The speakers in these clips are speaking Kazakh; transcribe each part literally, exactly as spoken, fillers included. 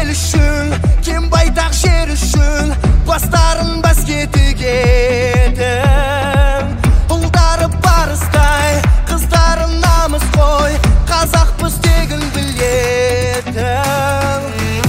ел үшін, кем байтақ жер үшін, бастарын бәске тігетін. Ұлдары барыстай, қыздары намыс қой, қазақпыз тегін білетін.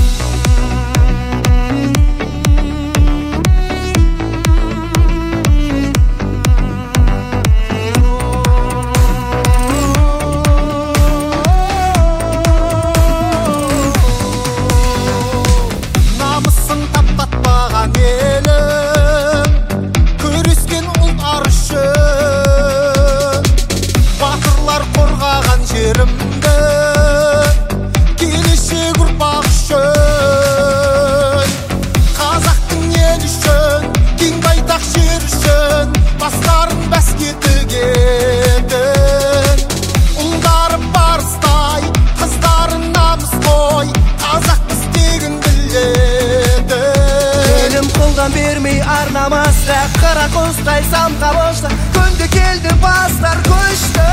Келешек ұрпақ үшін, қазақтың ел үшін, кең байтақ жер үшін, бастарын бәске тігетін. Ұлдары барыстай, қыздары намыс қой, қазақпыз тегін білетін. Елім қолдан бермей арнамасты, қара қостай самға бошты, күнде келді бастар көшті.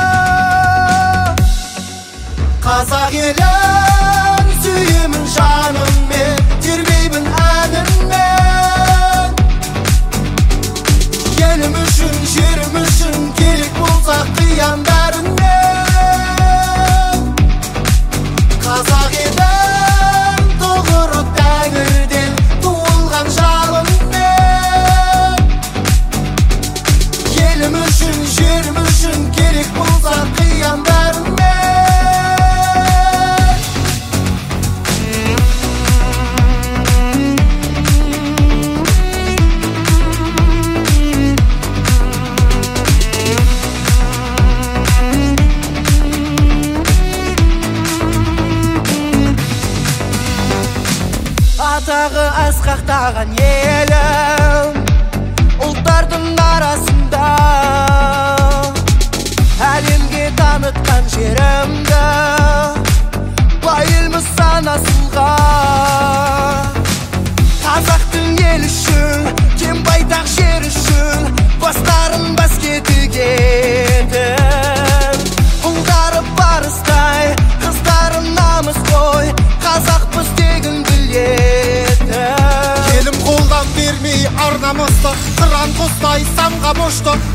Қазақ елін сүйемін жаныммен, тербеймін әніммен. Елім үшін, жерім үшін, керек болса қиян бәрінен. Қазақ елін тұғыры тәңірден туылған жалынмен. Елім үшін, жерім үшін, керек болса қиян бәрінен. Атағы асқақтаған елім, ұлттардың арасында, әлемге танытқан жерімді, байылмыз санасылға. Қазақтың ел үшін, кем байтақ жер үшін, бастарын бәске тігетін. Ұлдары барыстай, қыздары намыс қой, қазақпыз тегін білетін. Елім қолдан бермей арнамызды, қыран қостай самға бошты,